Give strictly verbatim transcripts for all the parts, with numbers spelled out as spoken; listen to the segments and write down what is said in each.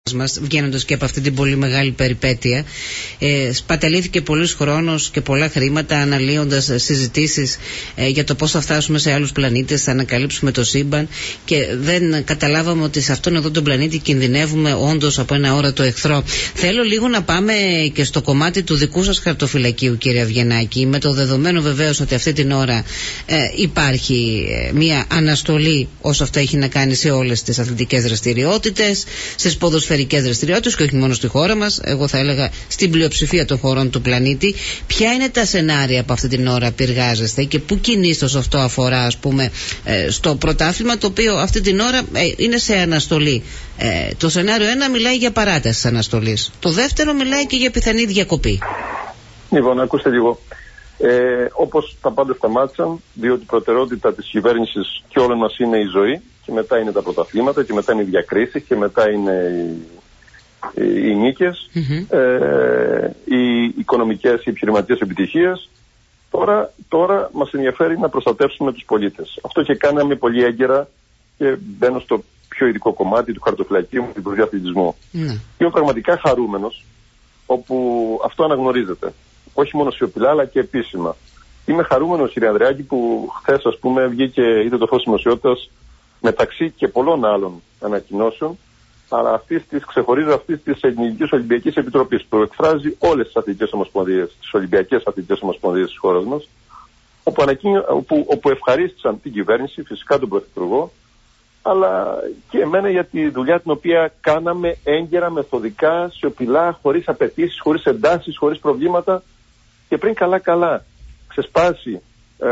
μας, βγαίνοντας και από αυτή την πολύ μεγάλη περιπέτεια. Ε, σπαταλήθηκε πολλής χρόνος και πολλά χρήματα αναλύοντας συζητήσεις ε, για το πώς θα φτάσουμε σε άλλους πλανήτες, θα ανακαλύψουμε το σύμπαν, και δεν καταλάβαμε ότι σε αυτόν εδώ τον πλανήτη κινδυνεύουμε όντως από ένα αόρατο εχθρό. Θέλω λίγο να πάμε και στο κομμάτι του δικού σας χαρτοφυλακίου, κύριε Αυγενάκη, με το δεδομένο βεβαίως ότι αυτή την ώρα ε, υπάρχει ε, μια αναστολή όσο αυτό έχει να κάνει σε όλες τις αθλητικές δραστηριότητες, στις ποδοσφαιρικές δραστηριότητες, και όχι μόνο στη χώρα μας, εγώ θα έλεγα στην πλειοψηφία των χωρών του πλανήτη. Ποια είναι τα σενάρια που αυτή την ώρα πυργάζεστε και πού κινείστος αυτό αφορά, ας πούμε, ε, στο πρωτάθλημα, το οποίο αυτή την ώρα ε, είναι σε αναστολή. Ε, το σενάριο ένα μιλάει για παράταση της αναστολής. Το δεύτερο μιλάει και για πιθανή διακοπή. Λοιπόν, ακούστε λίγο. Ε, όπως τα πάντα σταμάτησαν, διότι η προτεραιότητα της κυβέρνησης και όλων μας είναι η ζωή, και μετά είναι τα πρωταθλήματα, και μετά είναι οι διακρίσεις, και μετά είναι οι, οι, οι νίκες, mm-hmm. ε, οι οικονομικές, οι επιχειρηματικές επιτυχίες. Τώρα, τώρα μας ενδιαφέρει να προστατεύσουμε τους πολίτες. Αυτό και κάναμε πολύ έγκαιρα, και μπαίνω στο πιο ειδικό κομμάτι του χαρτοφυλακίου μου, του Υπουργείου Αθλητισμού. Mm. Είμαι πραγματικά χαρούμενος, όπου αυτό αναγνωρίζεται. Όχι μόνο σιωπηλά, αλλά και επίσημα. Είμαι χαρούμενος, κύριε Ανδρεάκη, που χθες, ας πούμε, βγήκε, είδε το φως δημοσιότητας, μεταξύ και πολλών άλλων ανακοινώσεων, αλλά αυτής της, ξεχωρίζω αυτής της Ελληνικής Ολυμπιακής Επιτροπής, που εκφράζει όλες τις αθλητικές ομοσπονδίες, τις Ολυμπιακές Αθλητικές Ομοσπονδίες της χώρας μας, όπου, ανακοίνω, όπου, όπου ευχαρίστησαν την κυβέρνηση, φυσικά τον Πρωθυπουργό, αλλά και εμένα για τη δουλειά την οποία κάναμε έγκαιρα, μεθοδικά, σιωπηλά, χωρίς απαιτήσεις, χωρίς εντάσεις, χωρίς προβλήματα, και πριν καλά-καλά ξεσπάσει ε,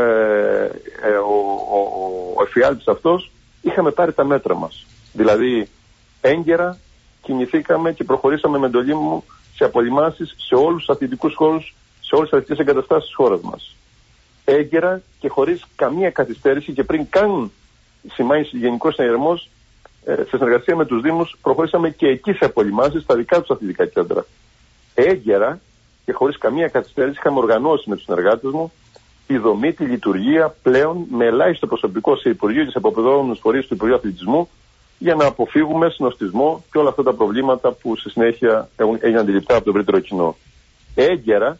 ε, ο, ο, ο εφιάλτης αυτός, είχαμε πάρει τα μέτρα μας. Δηλαδή έγκαιρα κινηθήκαμε και προχωρήσαμε με εντολή μου σε απολυμάσεις σε όλους τους αθλητικούς χώρους, σε όλες τις αθλητικές εγκαταστάσεις της χώρας μας. Έγκαιρα και χωρίς καμία καθυστέρηση, και πριν καν σημάνει γενικός συναγερμός, ε, σε συνεργασία με τους Δήμους, προχωρήσαμε και εκεί σε απολυμάσεις στα δικά τους αθλητικά κέντρα. Έγκαιρα και χωρίς καμία καθυστέρηση είχαμε οργανώσει με τους συνεργάτες μου τη δομή, τη λειτουργία πλέον με ελάχιστο προσωπικό σε Υπουργείο και σε αποπεδόμενους φορείς του Υπουργείου Αθλητισμού, για να αποφύγουμε συνοστισμό και όλα αυτά τα προβλήματα που στη συνέχεια έγιναν αντιληπτά από το ευρύτερο κοινό. Έγκαιρα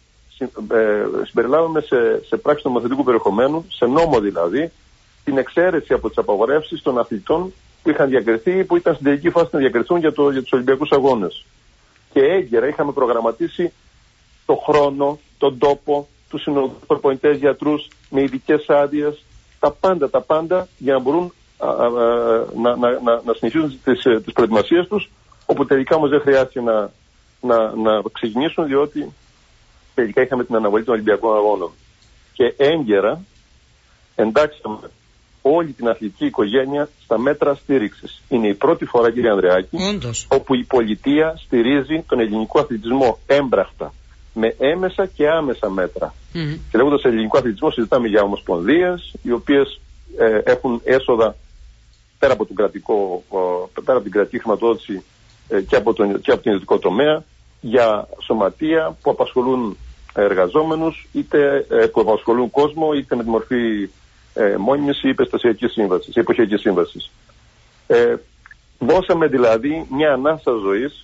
ε, συμπεριλάβαμε σε, σε πράξη νομοθετικού περιεχομένου, σε νόμο δηλαδή, την εξαίρεση από τις απαγορεύσεις των αθλητών που είχαν διακριθεί ή που ήταν στην τελική φάση να διακριθούν για, το, για τους Ολυμπιακούς Αγώνες. Και έγκαιρα είχαμε προγραμματίσει το χρόνο, τον τόπο, τους συνοδούς προπονητές, γιατρούς με ειδικές άδειες, τα πάντα, τα πάντα, για να μπορούν α, α, να, να, να, να συνεχίσουν τις, τις προετοιμασίες τους, όπου τελικά όμως δεν χρειάστηκε να, να, να ξεκινήσουν, διότι τελικά είχαμε την αναβολή των Ολυμπιακών Αγώνων. Και έγκαιρα εντάξαμε όλη την αθλητική οικογένεια στα μέτρα στήριξης. Είναι η πρώτη φορά, κύριε Ανδρεάκη, Όντως. όπου η πολιτεία στηρίζει τον ελληνικό αθλητισμό έμπραχτα, με έμεσα και άμεσα μέτρα. Mm-hmm. Και λέγοντας ελληνικό αθλητισμό, συζητάμε για ομοσπονδίες, οι οποίες ε, έχουν έσοδα πέρα από, τον κρατικό, ε, πέρα από την κρατική χρηματοδότηση ε, και, από τον, και από τον ιδιωτικό τομέα, για σωματεία που απασχολούν εργαζόμενους, είτε ε, που απασχολούν κόσμο, είτε με τη μορφή ε, μόνιμης ή υπεστασιακής σύμβασης, ή εποχιακής σύμβασης. Ε, δώσαμε δηλαδή μια ανάσα ζωής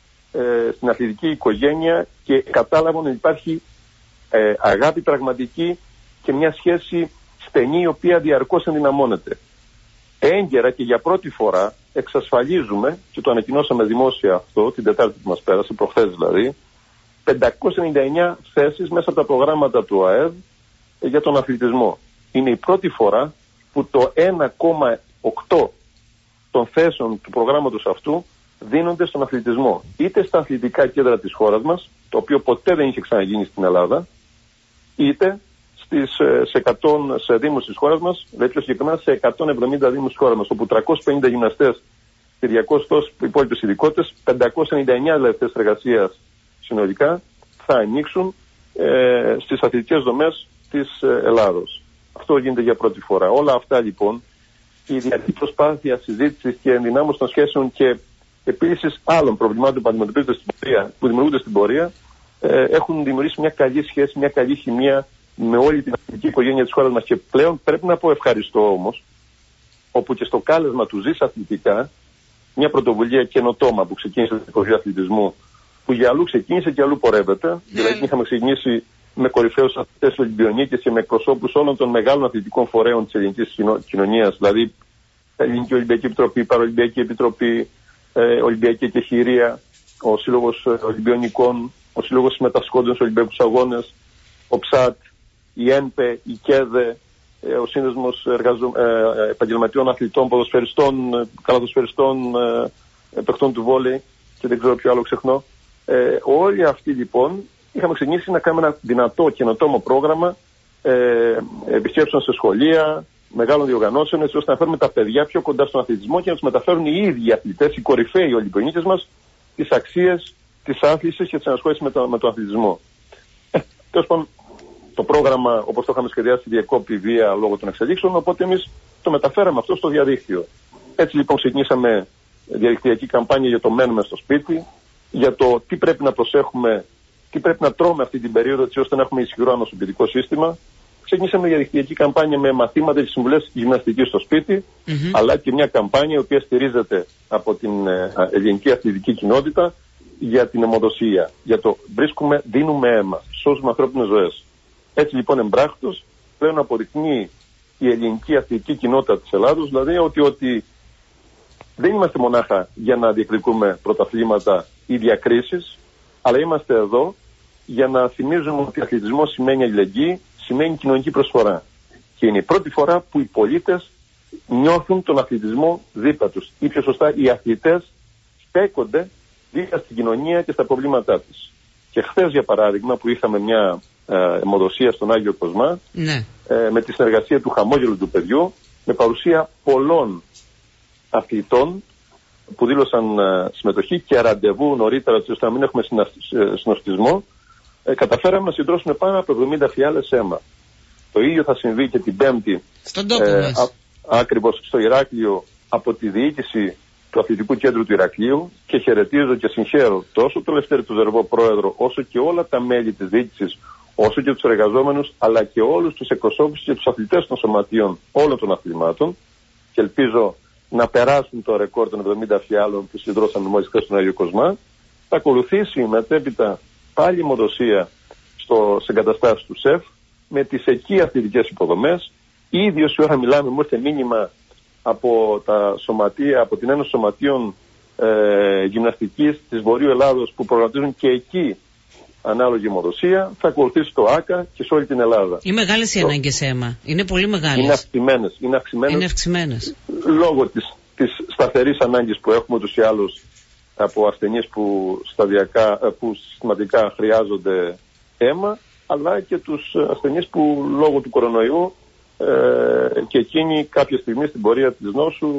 ε, στην αθλητική οικογένεια, και κατάλαβαν ότι υπάρχει ε, αγάπη πραγματική και μια σχέση στενή, η οποία διαρκώς ενδυναμώνεται. Έγκαιρα και για πρώτη φορά εξασφαλίζουμε, και το ανακοινώσαμε δημόσια αυτό την Τετάρτη που μας πέρασε, προχθές δηλαδή, πεντακόσιες ενενήντα εννέα θέσεις μέσα από τα προγράμματα του ΑΕΔ ε, για τον αθλητισμό. Είναι η πρώτη φορά που το ένα κόμμα οκτώ των θέσεων του προγράμματος αυτού δίνονται στον αθλητισμό. Είτε στα αθλητικά κέντρα της χώρας μας, το οποίο ποτέ δεν είχε ξαναγίνει στην Ελλάδα, είτε στις, σε, εκατό, σε δήμους της χώρας μας, δηλαδή πιο συγκεκριμένα σε εκατόν εβδομήντα δήμους της χώρας μας, όπου τριακόσιοι πενήντα γυμναστές και διακόσιες υπόλοιπες ειδικότητες, πεντακόσιες ενενήντα εννέα δηλαδή θέσεις εργασίας συνολικά, θα ανοίξουν ε, στις αθλητικές δομές της ε, Ελλάδος. Αυτό γίνεται για πρώτη φορά. Όλα αυτά λοιπόν, η διαρκή προσπάθεια συζήτησης και ενδυνάμωσης των σχέσεων και επίλυσης άλλων προβλημάτων που αντιμετωπίζονται στην πορεία, που δημιουργούνται στην πορεία, ε, έχουν δημιουργήσει μια καλή σχέση, μια καλή χημεία με όλη την αθλητική οικογένεια της χώρας μας. Και πλέον πρέπει να πω ευχαριστώ όμως, όπου και στο κάλεσμα του Ζεις Αθλητικά, μια πρωτοβουλία καινοτόμα που ξεκίνησε στην Επιτροπή Αθλητισμού, που για αλλού ξεκίνησε και αλλού πορεύεται. Yeah. Δηλαδή, είχαμε ξεκινήσει με κορυφαίους αθλητές Ολυμπιονίκες και με εκπροσώπους όλων των μεγάλων αθλητικών φορέων της ελληνικής κοινωνίας, δηλαδή Ελληνική Ολυμπιακή Επιτροπή, Παραολυμπιακή Επιτροπή, ε, Ολυμπιακή Εκεχηρία, ο Σύλλογος Ολυμπιονικών, ο Σύλλογος Συμμετασχόντων στους Ολυμπιακούς Αγώνες, ο ΨΑΤ, η ΕΝΠΕ, η ΚΕΔΕ, ε, ο Σύνδεσμος Εργαζο... ε, Επαγγελματιών Αθλητών, Ποδοσφαιριστών, Καλαδοσφαιριστών, ε, Παιχτών του Βόλεϊ και δεν ξέρω ποιο άλλο ξεχνώ. Ε, όλοι αυτοί λοιπόν είχαμε ξεκινήσει να κάνουμε ένα δυνατό καινοτόμο πρόγραμμα ε, επισκέψεων σε σχολεία, μεγάλων διοργανώσεων, έτσι ώστε να φέρουμε τα παιδιά πιο κοντά στον αθλητισμό και να τους μεταφέρουν οι ίδιοι αθλητές, οι κορυφαίοι Ολυμπιονίκες μας, τις αξίες της άθλησης και της ενασχόλησης με, το, με τον αθλητισμό. Ε, τέλος πάντων, το πρόγραμμα, όπως το είχαμε σχεδιάσει, διεκόπη βία λόγω των εξελίξεων, οπότε εμείς το μεταφέραμε αυτό στο διαδίκτυο. Έτσι λοιπόν ξεκινήσαμε διαδικτυακή καμπάνια για το μένουμε στο σπίτι, για το τι πρέπει να προσέχουμε, τι πρέπει να τρώμε αυτή την περίοδο, έτσι ώστε να έχουμε ισχυρό ανοσοποιητικό σύστημα. Ξεκινήσαμε διαδικτυακή καμπάνια με μαθήματα και συμβουλές γυμναστικής στο σπίτι, mm-hmm. αλλά και μια καμπάνια η οποία στηρίζεται από την ε, ελληνική αθλητική κοινότητα για την αιμοδοσία. Για το βρίσκουμε, δίνουμε αίμα, σώζουμε ανθρώπινες ζωές. Έτσι λοιπόν εμπράκτος πλέον αποδεικνύει η ελληνική αθλητική κοινότητα της Ελλάδος, δηλαδή ότι, ότι δεν είμαστε μονάχα για να διεκδικούμε πρωταθλήματα ή διακρίσεις, αλλά είμαστε εδώ για να θυμίζουμε ότι αθλητισμός σημαίνει αλληλεγγύη, σημαίνει κοινωνική προσφορά. Και είναι η πρώτη φορά που οι πολίτες νιώθουν τον αθλητισμό δίπλα τους. Ή πιο σωστά, οι αθλητές στέκονται δίπλα στην κοινωνία και στα προβλήματά της. Και χθες, για παράδειγμα, που είχαμε μια ε, αιμοδοσία στον Άγιο Κοσμά, ναι. ε, με τη συνεργασία του Χαμόγελου του Παιδιού, με παρουσία πολλών αθλητών που δήλωσαν ε, συμμετοχή και ραντεβού νωρίτερα, ώστε να μην έχουμε συνοστισμό, ε, καταφέραμε να συγκεντρώσουμε πάνω από εβδομήντα φιάλες αίμα. Το ίδιο θα συμβεί και την Πέμπτη, στον τόπο ε, μας. Α, ακριβώς στο Ηράκλειο, από τη διοίκηση του Αθλητικού Κέντρου του Ηρακλείου, και χαιρετίζω και συγχαίρω τόσο τον Λευτέρη του Ζερβό πρόεδρο, όσο και όλα τα μέλη της διοίκησης, όσο και τους εργαζόμενους, αλλά και όλους τους εκπροσώπους και τους αθλητές των σωματείων όλων των αθλημάτων, και ελπίζω να περάσουν το ρεκόρ των εβδομήντα φιάλων που συγκεντρώσαμε μόλις χθες στον Άγιο Κοσμά. Θα ακολουθήσει μετέπειτα πάλι η αιμοδοσία στο εγκαταστάσεις του ΣΕΦ με τις εκεί αθλητικές υποδομές. Ήδη όση ώρα μιλάμε, μου ήρθε μήνυμα από τα σωματεία, από την Ένωση Σωματείων ε, Γυμναστικής της Βορείου Ελλάδος, που προγραμματίζουν και εκεί ανάλογη αιμοδοσία. Θα ακολουθήσει το ΆΚΑ και σε όλη την Ελλάδα. Είναι μεγάλες οι ανάγκες αίμα. Είναι πολύ μεγάλες. Είναι αυξημένες. Είναι αυξημένες, είναι αυξημένες. Λόγω της, της σταθερής ανάγκης που έχουμε ούτως ή άλλως από ασθενείς που, σταδιακά, που συστηματικά χρειάζονται αίμα, αλλά και τους ασθενείς που λόγω του κορονοϊού Ε, και εκείνοι κάποια στιγμή στην πορεία της νόσου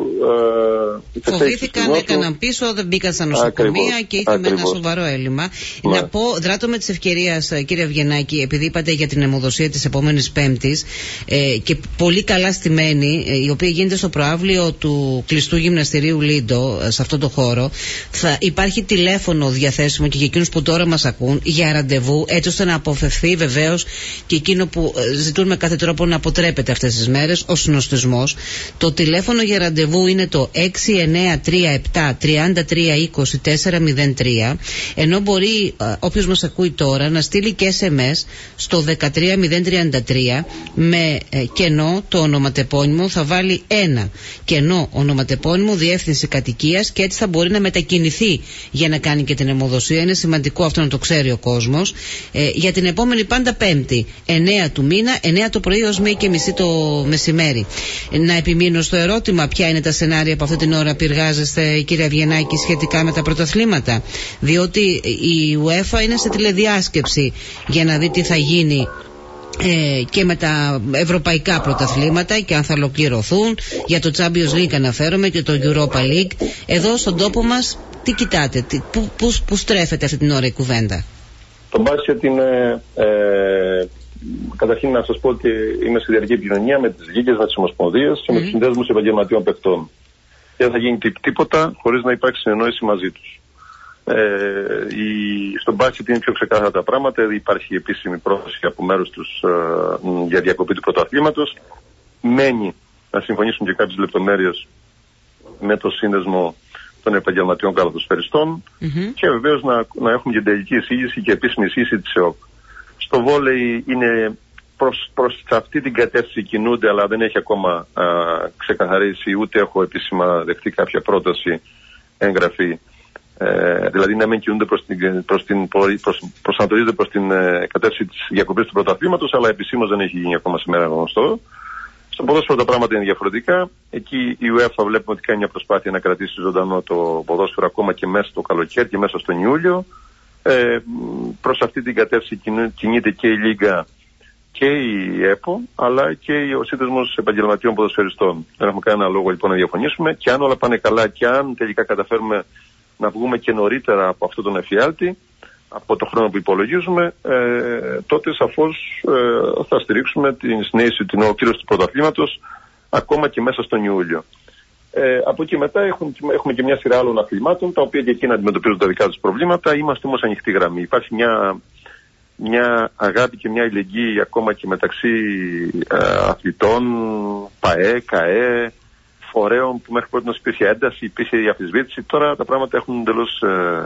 ε, φοβήθηκαν, έκαναν πίσω, δεν μπήκαν στα νοσοκομεία. Ακριβώς, και είχαμε ακριβώς. ένα σοβαρό έλλειμμα. Ναι. Να πω, δράτω με της ευκαιρίας, κύριε Αυγενάκη, επειδή είπατε για την αιμοδοσία της επόμενης Πέμπτης, ε, και πολύ καλά στημένη, ε, η οποία γίνεται στο προαύλιο του κλειστού γυμναστηρίου Λίντο, ε, σε αυτό το χώρο, θα υπάρχει τηλέφωνο διαθέσιμο και για εκείνους που τώρα μας ακούν για ραντεβού, έτσι ώστε να αποφευθεί βεβαίως και εκείνο που ε, ζητούν με κάθε τρόπο να αποτρέπεται αυτές τις μέρες, ο συνοστισμός. Το τηλέφωνο για ραντεβού είναι το έξι εννιά τρία επτά τρία τρία είκοσι τέσσερα μηδέν τρία, ενώ μπορεί ε, όποιος μας ακούει τώρα να στείλει και ες εμ ες στο δεκατρία μηδέν τριάντα τρία με ε, κενό το ονοματεπώνυμο, θα βάλει ένα κενό ονοματεπώνυμο, διεύθυνση κατοικίας, και έτσι θα μπορεί να μετακινηθεί για να κάνει και την αιμοδοσία. Είναι σημαντικό αυτό να το ξέρει ο κόσμος. Ε, για την επόμενη πάντα Πέμπτη, εννέα του μήνα, εννέα το πρωί ως μία και μισή το μεσημέρι. Να επιμείνω στο ερώτημα, ποια είναι τα σενάρια από αυτή την ώρα που εργάζεστε, κύριε Αυγενάκη, σχετικά με τα πρωταθλήματα, διότι η UEFA είναι σε τηλεδιάσκεψη για να δει τι θα γίνει ε, και με τα ευρωπαϊκά πρωταθλήματα και αν θα ολοκληρωθούν. Για το Champions League αναφέρομαι και το Europa League. Εδώ στον τόπο μας τι κοιτάτε, τι, που, που, που στρέφεται αυτή την ώρα η κουβέντα? Το μπάσκετ είναι ε, καταρχήν να σας πω ότι είμαι σε διαρκή επικοινωνία με τις λίγες, με τις ομοσπονδίες και mm-hmm. με τους συνδέσμους επαγγελματιών παιχτών. Και δεν θα γίνει τίποτα χωρίς να υπάρξει συνεννόηση μαζί τους. Ε, η, στον μπάσκετ είναι πιο ξεκάθαρα τα πράγματα. Υπάρχει επίσημη πρόθεση από μέρους τους ε, για διακοπή του πρωταθλήματος. Μένει να συμφωνήσουν και κάποιες λεπτομέρειες με το σύνδεσμο των επαγγελματιών καλαθοσφαιριστών mm-hmm. και βεβαίως να, να έχουμε και τελική εισήγηση και επίσημη εισήγηση της ΕΟΚ. Στο βόλεϊ είναι προς, προς αυτή την κατεύθυνση κινούνται, αλλά δεν έχει ακόμα α, ξεκαθαρίσει, ούτε έχω επίσημα δεχτεί κάποια πρόταση έγγραφη. Ε, δηλαδή να μην κινούνται προς την, προς την, προς, προσανατολίζονται προς την ε, κατεύθυνση της διακοπής του πρωταθλήματος, αλλά επισήμως δεν έχει γίνει ακόμα σήμερα γνωστό. Στο ποδόσφαιρο τα πράγματα είναι διαφορετικά. Εκεί η UEFA βλέπουμε ότι κάνει μια προσπάθεια να κρατήσει ζωντανό το ποδόσφαιρο ακόμα και μέσα στο καλοκαίρι και μέσα στον Ιούλιο. Ε, προς αυτή την κατεύθυνση κινείται και η Λίγκα και η ΕΠΟ, αλλά και ο Σύνδεσμος Επαγγελματιών Ποδοσφαιριστών. Δεν έχουμε κανένα λόγο λοιπόν να διαφωνήσουμε, και αν όλα πάνε καλά και αν τελικά καταφέρουμε να βγούμε και νωρίτερα από αυτόν τον εφιάλτη, από το χρόνο που υπολογίζουμε, ε, τότε σαφώς ε, θα στηρίξουμε την συνέχιση, την ολοκλήρωση του πρωταθλήματος ακόμα και μέσα στον Ιούλιο. Ε, από εκεί μετά έχουν, έχουμε και μια σειρά άλλων αθλημάτων, τα οποία και εκείνα αντιμετωπίζουν τα δικά τους προβλήματα. Είμαστε όμως ανοιχτή γραμμή. Υπάρχει μια, μια αγάπη και μια αλληλεγγύη ακόμα και μεταξύ ε, αθλητών, ΠΑΕ, ΚΑΕ, φορέων που μέχρι πρώτη υπήρχε ένταση, υπήρχε η αμφισβήτηση. Τώρα τα πράγματα έχουν εντελώς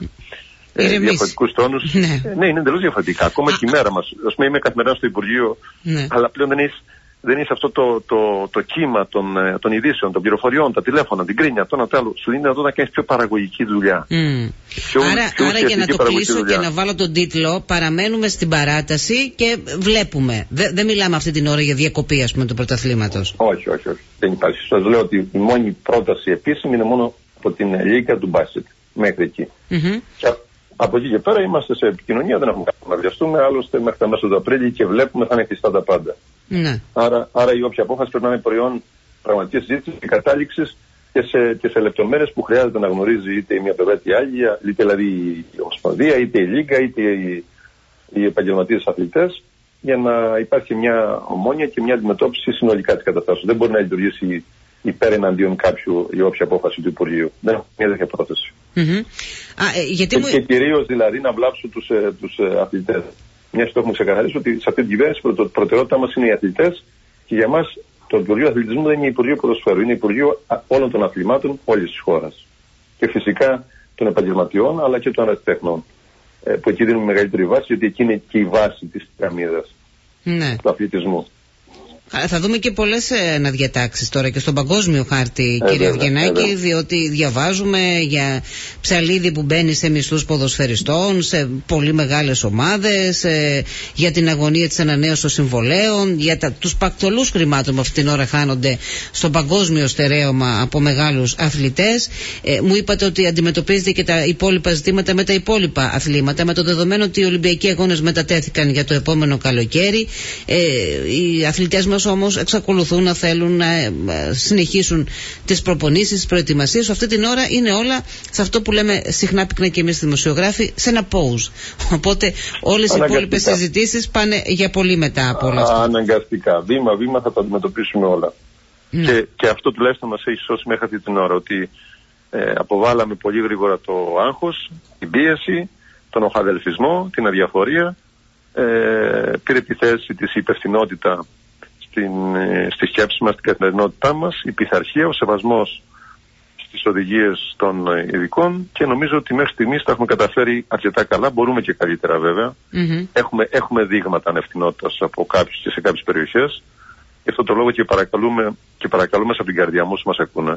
ε, ε, διαφορετικούς τόνους. Ναι. Ε, ναι, είναι εντελώς διαφορετικά. Ακόμα Α, και η μέρα μας. Ας πούμε, είμαι καθημερινά στο Υπουργείο, ναι. αλλά πλέον δεν έχει δεν είσαι αυτό το, το, το κύμα των, των ειδήσεων, των πληροφοριών, τα τηλέφωνα, την κρίνια, αυτό να το άλλο. Σου είναι εδώ να κάνεις πιο παραγωγική δουλειά. Mm. Πιο, άρα, πιο άρα για να το κλείσω δουλειά. Και να βάλω τον τίτλο, παραμένουμε στην παράταση και βλέπουμε. Δεν δε μιλάμε αυτή την ώρα για διακοπή, ας πούμε, του πρωταθλήματος. Όχι, όχι, όχι. Δεν υπάρχει. Σας λέω ότι η μόνη πρόταση επίσημη είναι μόνο από την Λίγκα του μπάσκετ. Μέχρι εκεί. Mm-hmm. Και από εκεί και πέρα είμαστε σε επικοινωνία, δεν έχουμε κάτι να βιαστούμε. Άλλωστε, μέχρι τα μέσα του Απρίλη και βλέπουμε θα είναι κλειστά τα πάντα. Ναι. Άρα, άρα η όποια απόφαση πρέπει να είναι προϊόν πραγματικής συζήτησης και κατάληξης και σε, και σε λεπτομέρειες που χρειάζεται να γνωρίζει είτε η μία πλευρά είτε η άλλη, είτε δηλαδή η Ομοσπονδία, είτε η Λίγκα, είτε οι, οι επαγγελματίες αθλητές, για να υπάρχει μια ομόνοια και μια αντιμετώπιση συνολικά της καταστάσεως. Δεν μπορεί να λειτουργήσει υπέρ εναντίον κάποιου η όποια απόφαση του Υπουργείου. Δεν έχω μια τέτοια πρόθεση. Mm-hmm. Α, ε, γιατί και, μου... και κυρίως δηλαδή να βλάψουν τους, ε, τους ε, αθλητές. Μια και το έχουμε ξεκαθαρίσει ότι σε αυτή την κυβέρνηση η προτεραιότητά μας είναι οι αθλητές, και για μας το Υπουργείο Αθλητισμού δεν είναι Υπουργείο Ποδοσφαίρου, είναι Υπουργείο όλων των αθλημάτων όλης της χώρας. Και φυσικά των επαγγελματιών αλλά και των αεραστεχνών. Ε, που εκεί δίνουμε μεγαλύτερη βάση, γιατί εκεί είναι και η βάση της πυραμίδας ναι. του αθλητισμού. Θα δούμε και πολλές αναδιατάξεις τώρα και στον παγκόσμιο χάρτη, ε, κύριε Ευγενάκη, διότι διαβάζουμε για ψαλίδι που μπαίνει σε μισθούς ποδοσφαιριστών, σε πολύ μεγάλες ομάδες, ε, για την αγωνία της ανανέωσης των συμβολέων, για τα, τους πακτολούς χρημάτων που αυτή την ώρα χάνονται στο παγκόσμιο στερέωμα από μεγάλους αθλητές. Ε, μου είπατε ότι αντιμετωπίζετε και τα υπόλοιπα ζητήματα με τα υπόλοιπα αθλήματα, με το δεδομένο ότι οι Ολυμπιακοί Αγώνες μετατέθηκαν για το επόμενο καλοκαίρι. Ε, οι αθλητές μας όμως εξακολουθούν να θέλουν να συνεχίσουν τις προπονήσεις, τις προετοιμασίες. Αυτή την ώρα είναι όλα σε αυτό που λέμε συχνά πυκνά και εμείς δημοσιογράφοι, σε ένα pause. Οπότε όλες οι υπόλοιπες συζητήσεις πάνε για πολύ μετά από όλα αυτά. Αναγκαστικά. Βήμα-βήμα θα το αντιμετωπίσουμε όλα. Ναι. Και, και αυτό τουλάχιστον μας έχει σώσει μέχρι αυτή την ώρα, ότι ε, αποβάλαμε πολύ γρήγορα το άγχος, την πίεση, τον οχαδελφισμό, την αδιαφορία, ε, πήρε τη θέση της υπευθυνότητα Στην, στη σκέψη μας, στην καθημερινότητά μας, η πειθαρχία, ο σεβασμός στις οδηγίες των ειδικών, και νομίζω ότι μέχρι στιγμής τα έχουμε καταφέρει αρκετά καλά. Μπορούμε και καλύτερα βέβαια. Mm-hmm. Έχουμε, έχουμε δείγματα ανευθυνότητας από κάποιους και σε κάποιες περιοχές. Γι' αυτό το λόγο και παρακαλούμε, και παρακαλούμε μέσα από την καρδιά μου όσοι μας ακούνε.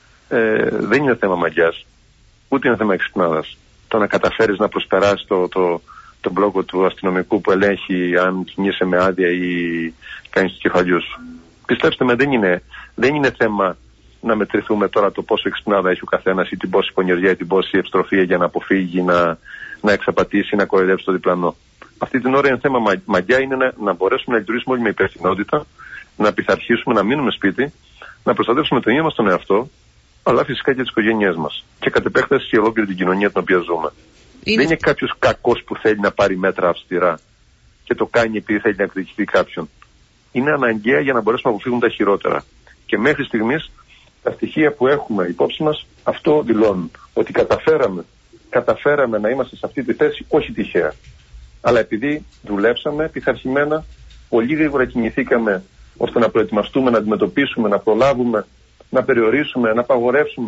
Ε, δεν είναι θέμα μαγιάς, ούτε είναι θέμα εξυπνάδας. Το να καταφέρεις να προσπεράσεις το, το, τον μπλόκο του αστυνομικού που ελέγχει αν κινείσαι με άδεια ή κάνεις τους κεφαλιούς σου. Πιστέψτε με, δεν είναι, δεν είναι θέμα να μετρηθούμε τώρα το πόσο εξυπνάδα έχει ο καθένας ή την πόση πονηριά ή την πόση ευστροφία για να αποφύγει, να, να εξαπατήσει, να κοροϊδέψει το διπλανό. Αυτή την ώρα είναι θέμα μα, μαγιά, είναι να, να μπορέσουμε να λειτουργήσουμε όλοι με υπευθυνότητα, να πειθαρχήσουμε, να μείνουμε σπίτι, να προστατεύσουμε τον ίδιο μας τον εαυτό, αλλά φυσικά και τις οικογένειές μας. Και κατ' επέκταση και ολόκληρη την κοινωνία την οποία ζούμε. Είναι... Δεν είναι κάποιος κακός που θέλει να πάρει μέτρα αυστηρά και το κάνει επειδή θέλει να εκδικηθεί κάποιον. Είναι αναγκαία για να μπορέσουμε να αποφύγουμε τα χειρότερα. Και μέχρι στιγμής τα στοιχεία που έχουμε υπόψη μας αυτό δηλώνουν. Ότι καταφέραμε, καταφέραμε να είμαστε σε αυτή τη θέση, όχι τυχαία. Αλλά επειδή δουλέψαμε πειθαρχημένα, πολύ γρήγορα κινηθήκαμε ώστε να προετοιμαστούμε, να αντιμετωπίσουμε, να προλάβουμε, να περιορίσουμε, να απαγορεύσουμε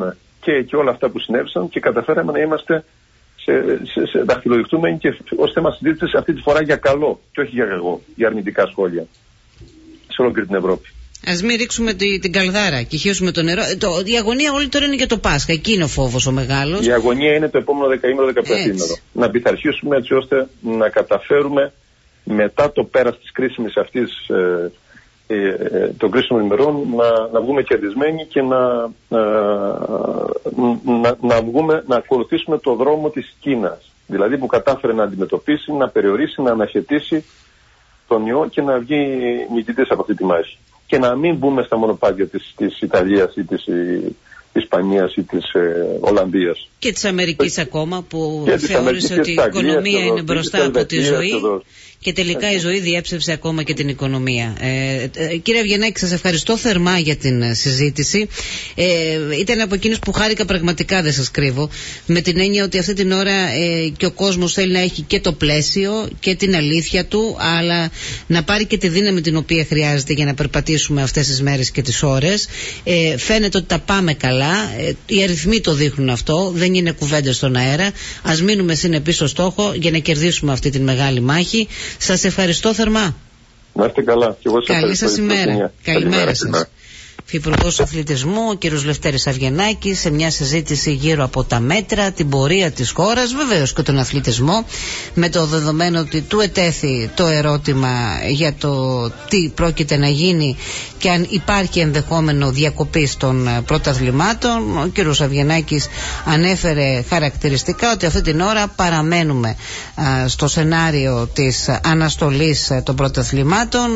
και, και όλα αυτά που συνέβησαν και καταφέραμε να είμαστε σε, σε, σε δαχτυλοδειχτούμενοι και ως θέμα συζήτησης αυτή τη φορά για καλό και όχι για κακό, για αρνητικά σχόλια σε ολόκληρη την Ευρώπη. Ας μην ρίξουμε τη, την καλδάρα και χύσουμε το νερό. Το, η αγωνία όλη τώρα είναι για το Πάσχα. Εκεί είναι ο φόβος ο μεγάλος. Η αγωνία είναι το επόμενο δεκαήμερο, δεκαπεντήμερο. Να πειθαρχήσουμε έτσι ώστε να καταφέρουμε μετά το πέρας της κρίσιμης αυτής ε, ε, ε, των κρίσιμων ημερών να, να βγούμε κερδισμένοι και να, ε, να, να, βγούμε, να ακολουθήσουμε το δρόμο της Κίνας. Δηλαδή που κατάφερε να αντιμετωπίσει, να περιορίσει, να αναχαιτήσει τον ιό και να βγει νικητής από αυτή τη μάχη. Και να μην μπούμε στα μονοπάτια της, της Ιταλίας ή της Ισπανίας ή της ε, Ολλανδίας. Και της Αμερικής ακόμα που θεώρησε ότι η οικονομία είναι μπροστά από τη ζωή. Και τελικά η ζωή διέψευσε ακόμα και την οικονομία. Ε, ε, κύριε Αυγενάκη, σας ευχαριστώ θερμά για την συζήτηση. Ε, ήταν από εκείνους που χάρηκα πραγματικά, δεν σας κρύβω, με την έννοια ότι αυτή την ώρα ε, και ο κόσμος θέλει να έχει και το πλαίσιο και την αλήθεια του, αλλά να πάρει και τη δύναμη την οποία χρειάζεται για να περπατήσουμε αυτές τις μέρες και τις ώρες. Ε, φαίνεται ότι τα πάμε καλά. Ε, οι αριθμοί το δείχνουν αυτό. Δεν είναι κουβέντες στον αέρα. Ας μείνουμε συνεπείς στο στόχο για να κερδίσουμε αυτή τη μεγάλη μάχη. Σας ευχαριστώ θερμά. Να είστε καλά. Και εγώ σας Καλή σας ημέρα. Καλημέρα σας. Υφυπουργός Αθλητισμού, ο κύριος Λευτέρης Αυγενάκης, σε μια συζήτηση γύρω από τα μέτρα, την πορεία της χώρας, βεβαίως και τον αθλητισμό, με το δεδομένο ότι του ετέθη το ερώτημα για το τι πρόκειται να γίνει και αν υπάρχει ενδεχόμενο διακοπής των πρωταθλημάτων. Ο κύριος Αυγενάκης ανέφερε χαρακτηριστικά ότι αυτή την ώρα παραμένουμε α, στο σενάριο της αναστολής των πρωταθλημάτων.